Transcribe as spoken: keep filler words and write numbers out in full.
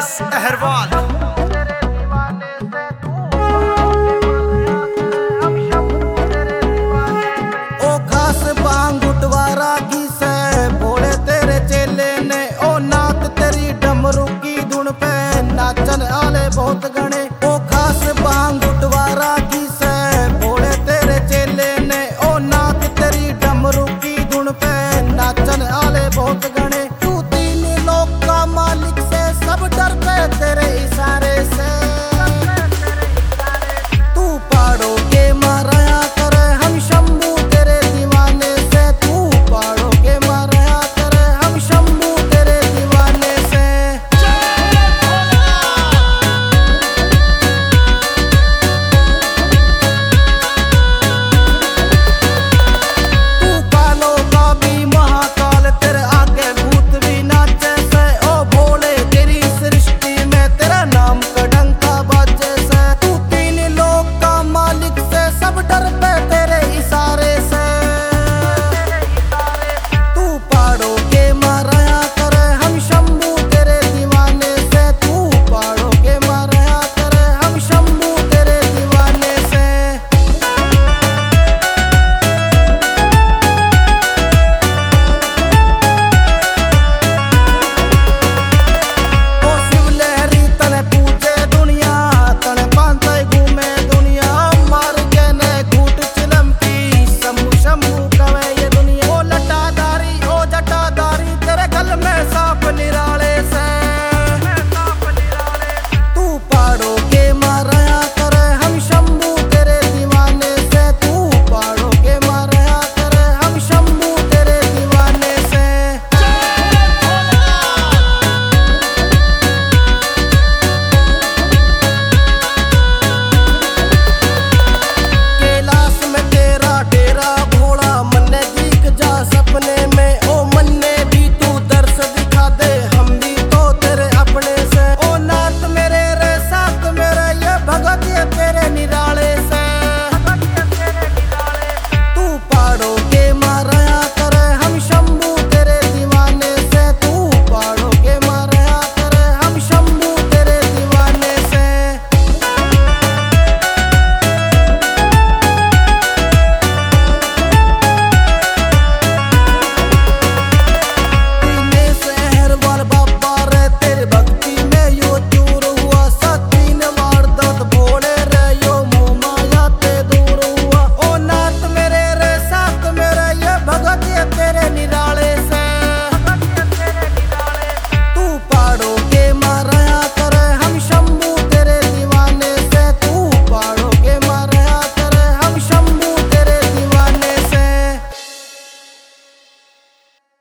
S Aharwal. ओ खास बांग उठवारा की से भोले तेरे चेले ने, ओ नात तेरी डमरू की धुन पे नाचन आले बहुत गणे। ओ खास बांग उठवारा की से भोले तेरे चेले ने, ओ नात तेरी डमरू की धुन पे नाचन आले बहुत गणे। तू तीन लोक का मालिक से सब डरते तेरे